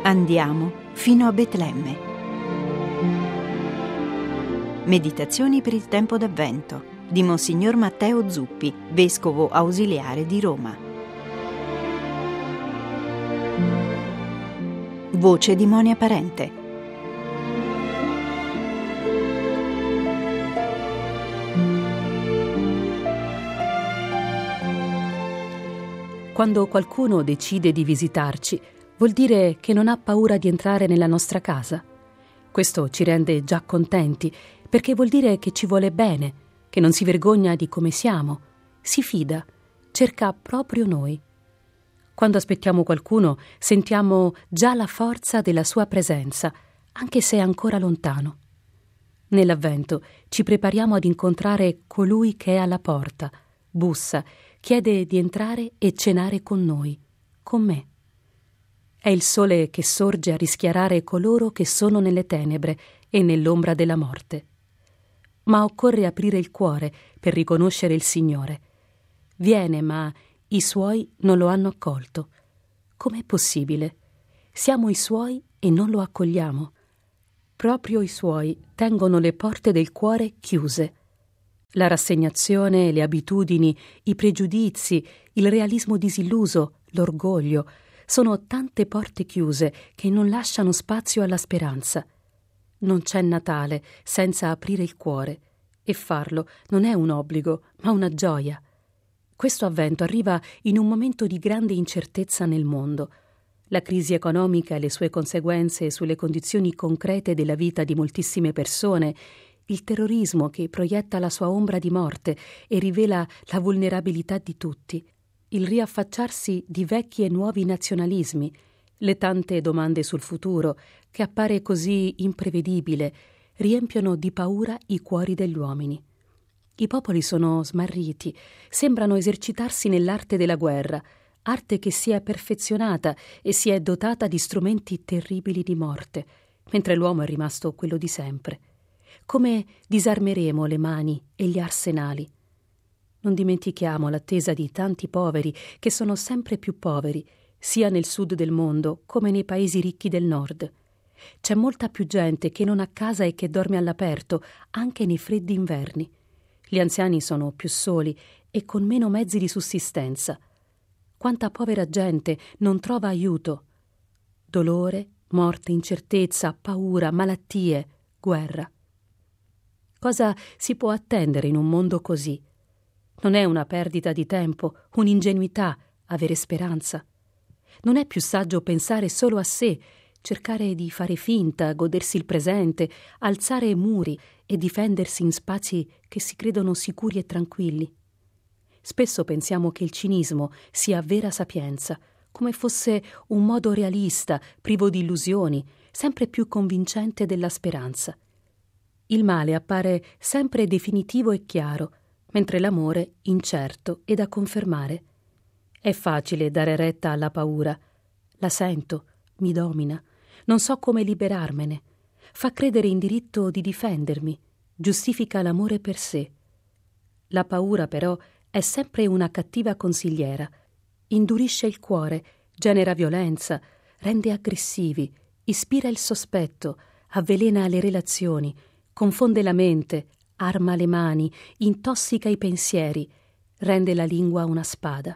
Andiamo fino a Betlemme. Meditazioni per il tempo d'Avvento di Monsignor Matteo Zuppi, vescovo ausiliare di Roma. Voce di Monia Parente. Quando qualcuno decide di visitarci, vuol dire che non ha paura di entrare nella nostra casa. Questo ci rende già contenti, perché vuol dire che ci vuole bene, che non si vergogna di come siamo, si fida, cerca proprio noi. Quando aspettiamo qualcuno, sentiamo già la forza della sua presenza, anche se è ancora lontano. Nell'Avvento ci prepariamo ad incontrare colui che è alla porta, bussa, chiede di entrare e cenare con noi, con me. È il sole che sorge a rischiarare coloro che sono nelle tenebre e nell'ombra della morte. Ma occorre aprire il cuore per riconoscere il Signore. Viene, ma i Suoi non lo hanno accolto. Com'è possibile? Siamo i Suoi e non lo accogliamo. Proprio i Suoi tengono le porte del cuore chiuse. La rassegnazione, le abitudini, i pregiudizi, il realismo disilluso, l'orgoglio, sono tante porte chiuse che non lasciano spazio alla speranza. Non c'è Natale senza aprire il cuore, e farlo non è un obbligo, ma una gioia. Questo Avvento arriva in un momento di grande incertezza nel mondo. La crisi economica e le sue conseguenze sulle condizioni concrete della vita di moltissime persone, il terrorismo che proietta la sua ombra di morte e rivela la vulnerabilità di tutti, il riaffacciarsi di vecchi e nuovi nazionalismi, le tante domande sul futuro, che appare così imprevedibile, riempiono di paura i cuori degli uomini. I popoli sono smarriti, sembrano esercitarsi nell'arte della guerra, arte che si è perfezionata e si è dotata di strumenti terribili di morte, mentre l'uomo è rimasto quello di sempre. Come disarmeremo le mani e gli arsenali? Non dimentichiamo l'attesa di tanti poveri che sono sempre più poveri, sia nel sud del mondo come nei paesi ricchi del nord. C'è molta più gente che non ha casa e che dorme all'aperto, anche nei freddi inverni. Gli anziani sono più soli e con meno mezzi di sussistenza. Quanta povera gente non trova aiuto. Dolore, morte, incertezza, paura, malattie, guerra. Cosa si può attendere in un mondo così? Non è una perdita di tempo, un'ingenuità avere speranza. Non è più saggio pensare solo a sé, cercare di fare finta, godersi il presente, alzare muri e difendersi in spazi che si credono sicuri e tranquilli. Spesso pensiamo che il cinismo sia vera sapienza, come fosse un modo realista, privo di illusioni, sempre più convincente della speranza. Il male appare sempre definitivo e chiaro, mentre l'amore incerto e da confermare. È facile dare retta alla paura. La sento, mi domina, non so come liberarmene. Fa credere in diritto di difendermi, giustifica l'amore per sé. La paura, però, è sempre una cattiva consigliera. Indurisce il cuore, genera violenza, rende aggressivi, ispira il sospetto, avvelena le relazioni, confonde la mente, arma le mani, intossica i pensieri, rende la lingua una spada.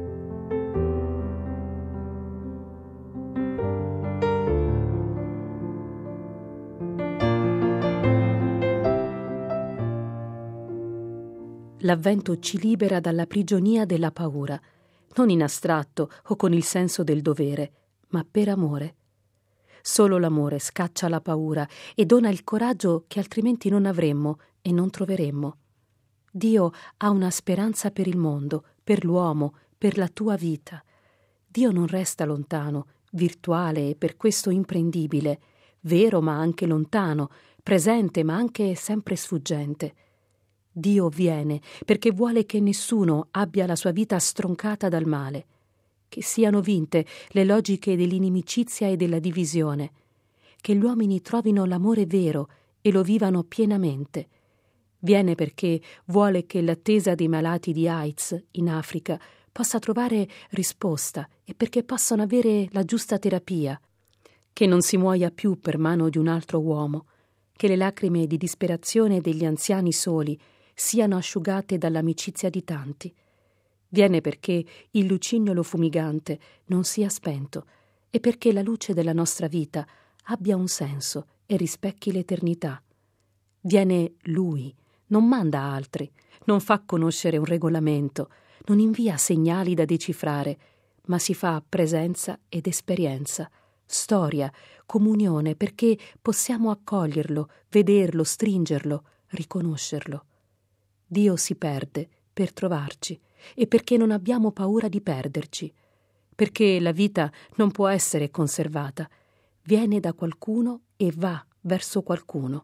L'Avvento ci libera dalla prigionia della paura, non in astratto o con il senso del dovere, ma per amore. Solo l'amore scaccia la paura e dona il coraggio che altrimenti non avremmo e non troveremmo. Dio ha una speranza per il mondo, per l'uomo, per la tua vita. Dio non resta lontano, virtuale e per questo imprendibile, vero ma anche lontano, presente ma anche sempre sfuggente. Dio viene perché vuole che nessuno abbia la sua vita stroncata dal male, che siano vinte le logiche dell'inimicizia e della divisione, che gli uomini trovino l'amore vero e lo vivano pienamente. Viene perché vuole che l'attesa dei malati di AIDS in Africa possa trovare risposta e perché possano avere la giusta terapia, che non si muoia più per mano di un altro uomo, che le lacrime di disperazione degli anziani soli siano asciugate dall'amicizia di tanti. Viene perché il lucignolo fumigante non sia spento e perché la luce della nostra vita abbia un senso e rispecchi l'eternità. Viene Lui, non manda altri, non fa conoscere un regolamento, non invia segnali da decifrare, ma si fa presenza ed esperienza, storia, comunione, perché possiamo accoglierlo, vederlo, stringerlo, riconoscerlo. Dio si perde per trovarci e perché non abbiamo paura di perderci, perché la vita non può essere conservata, viene da qualcuno e va verso qualcuno.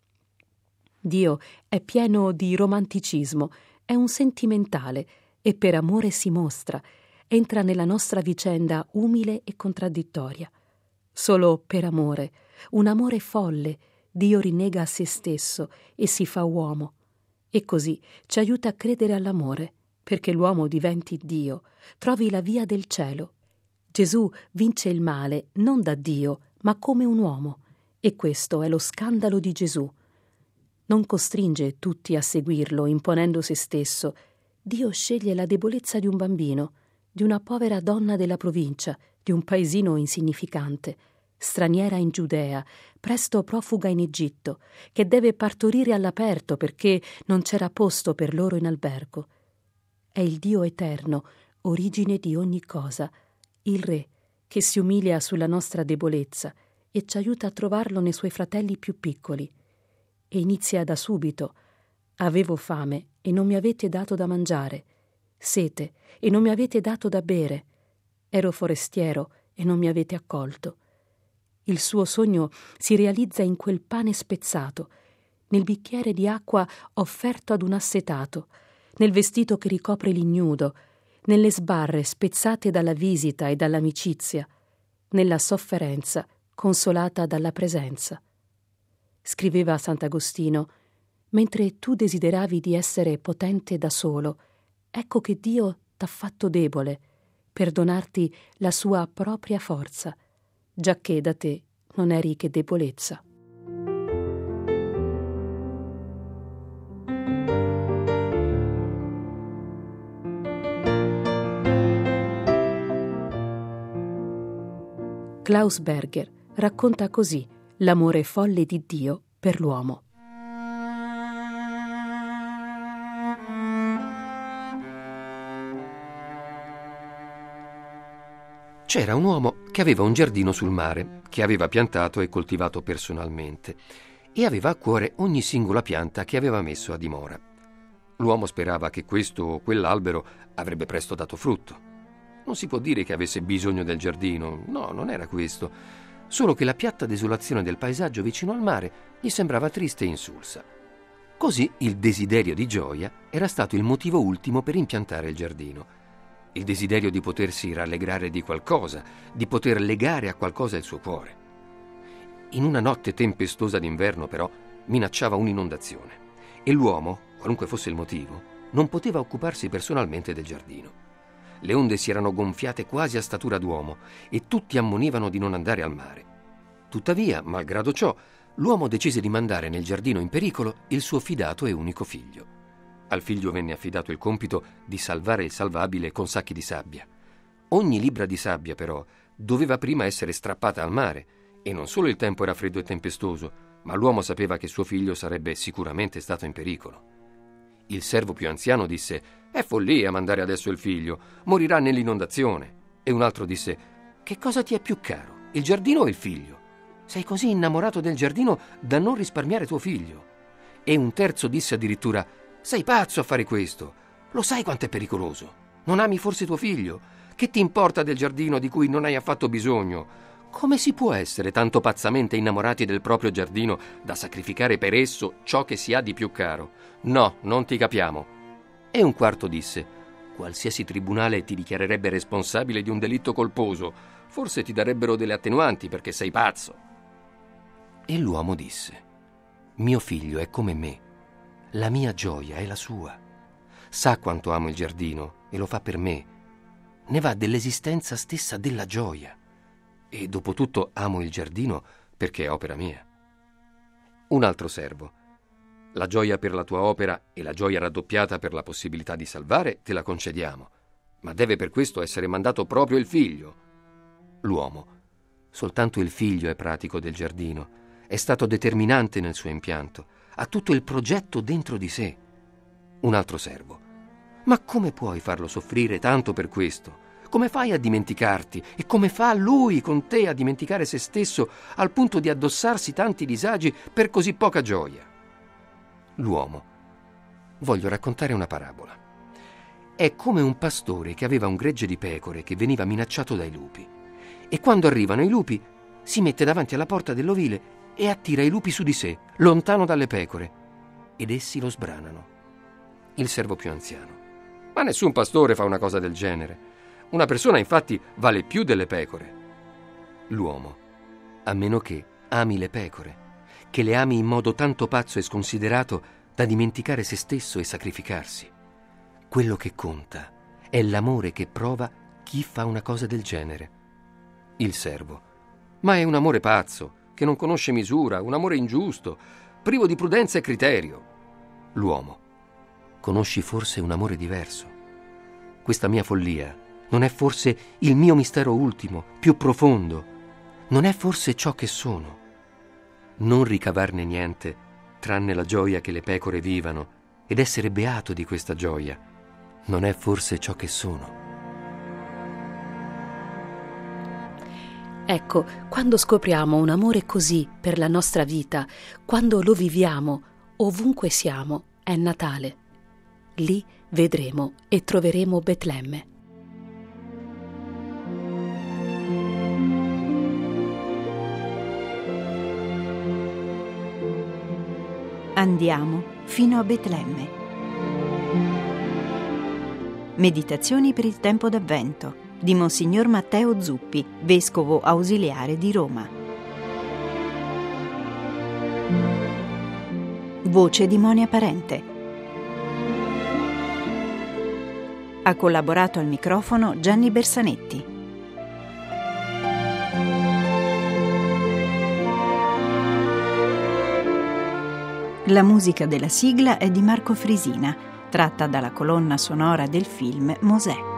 Dio è pieno di romanticismo, è un sentimentale e per amore si mostra, entra nella nostra vicenda umile e contraddittoria. Solo per amore, un amore folle, Dio rinnega a se stesso e si fa uomo. E così ci aiuta a credere all'amore, perché l'uomo diventi Dio, trovi la via del cielo. Gesù vince il male non da Dio, ma come un uomo, e questo è lo scandalo di Gesù. Non costringe tutti a seguirlo imponendo se stesso. Dio sceglie la debolezza di un bambino, di una povera donna della provincia, di un paesino insignificante, straniera in Giudea, presto profuga in Egitto, che deve partorire all'aperto perché non c'era posto per loro in albergo. È il Dio eterno, origine di ogni cosa, il Re, che si umilia sulla nostra debolezza e ci aiuta a trovarlo nei suoi fratelli più piccoli. E inizia da subito. Avevo fame e non mi avete dato da mangiare, sete e non mi avete dato da bere, ero forestiero e non mi avete accolto. Il suo sogno si realizza in quel pane spezzato, nel bicchiere di acqua offerto ad un assetato, nel vestito che ricopre l'ignudo, nelle sbarre spezzate dalla visita e dall'amicizia, nella sofferenza consolata dalla presenza. Scriveva Sant'Agostino: mentre tu desideravi di essere potente da solo, ecco che Dio t'ha fatto debole per donarti la sua propria forza, giacché da te non eri che debolezza. Klaus Berger racconta così l'amore folle di Dio per l'uomo. C'era un uomo che aveva un giardino sul mare, che aveva piantato e coltivato personalmente, e aveva a cuore ogni singola pianta che aveva messo a dimora. L'uomo sperava che questo o quell'albero avrebbe presto dato frutto. Non si può dire che avesse bisogno del giardino, no, non era questo, solo che la piatta desolazione del paesaggio vicino al mare gli sembrava triste e insulsa. Così il desiderio di gioia era stato il motivo ultimo per impiantare il giardino. Il desiderio di potersi rallegrare di qualcosa, di poter legare a qualcosa il suo cuore. In una notte tempestosa d'inverno, però, minacciava un'inondazione e l'uomo, qualunque fosse il motivo, non poteva occuparsi personalmente del giardino. Le onde si erano gonfiate quasi a statura d'uomo e tutti ammonivano di non andare al mare. Tuttavia, malgrado ciò, l'uomo decise di mandare nel giardino in pericolo il suo fidato e unico figlio. Al figlio venne affidato il compito di salvare il salvabile con sacchi di sabbia. Ogni libbra di sabbia, però, doveva prima essere strappata al mare, e non solo il tempo era freddo e tempestoso, ma l'uomo sapeva che suo figlio sarebbe sicuramente stato in pericolo. Il servo più anziano disse: «È follia mandare adesso il figlio, morirà nell'inondazione». E un altro disse: «Che cosa ti è più caro, il giardino o il figlio? Sei così innamorato del giardino da non risparmiare tuo figlio». E un terzo disse addirittura: «Sei pazzo a fare questo, lo sai quanto è pericoloso? Non ami forse tuo figlio? Che ti importa del giardino di cui non hai affatto bisogno? Come si può essere tanto pazzamente innamorati del proprio giardino da sacrificare per esso ciò che si ha di più caro? No, non ti capiamo». E un quarto disse: «Qualsiasi tribunale ti dichiarerebbe responsabile di un delitto colposo, forse ti darebbero delle attenuanti perché sei pazzo». E l'uomo disse: «Mio figlio è come me, la mia gioia è la sua. Sa quanto amo il giardino e lo fa per me. Ne va dell'esistenza stessa della gioia. e dopotutto amo il giardino perché è opera mia. Un altro servo: la gioia per la tua opera e la gioia raddoppiata per la possibilità di salvare te la concediamo, ma deve per questo essere mandato proprio il figlio. L'uomo: soltanto il figlio è pratico del giardino, è stato determinante nel suo impianto, ha tutto il progetto dentro di sé. Un altro servo: ma come puoi farlo soffrire tanto per questo? Come fai a dimenticarti? E come fa lui con te a dimenticare se stesso al punto di addossarsi tanti disagi per così poca gioia? L'uomo: voglio raccontare una parabola. È come un pastore che aveva un gregge di pecore che veniva minacciato dai lupi, e quando arrivano i lupi si mette davanti alla porta dell'ovile e attira i lupi su di sé, lontano dalle pecore, ed essi lo sbranano. Il servo più anziano: ma nessun pastore fa una cosa del genere. Una persona infatti vale più delle pecore. L'uomo: a meno che ami le pecore, che le ami in modo tanto pazzo e sconsiderato da dimenticare se stesso e sacrificarsi. Quello che conta è l'amore che prova chi fa una cosa del genere. Il servo: ma è un amore pazzo, che non conosce misura, un amore ingiusto, privo di prudenza e criterio. L'uomo: conosci forse un amore diverso? Questa mia follia non è forse il mio mistero ultimo, più profondo? Non è forse ciò che sono? Non ricavarne niente, tranne la gioia che le pecore vivano, ed essere beato di questa gioia, non è forse ciò che sono? Ecco, quando scopriamo un amore così per la nostra vita, quando lo viviamo, ovunque siamo, è Natale. Lì vedremo e troveremo Betlemme. Andiamo fino a Betlemme. Meditazioni per il tempo d'Avvento di Monsignor Matteo Zuppi, vescovo ausiliare di Roma. Voce di Monia Parente. Ha collaborato al microfono Gianni Bersanetti. La musica della sigla è di Marco Frisina, tratta dalla colonna sonora del film Mosè.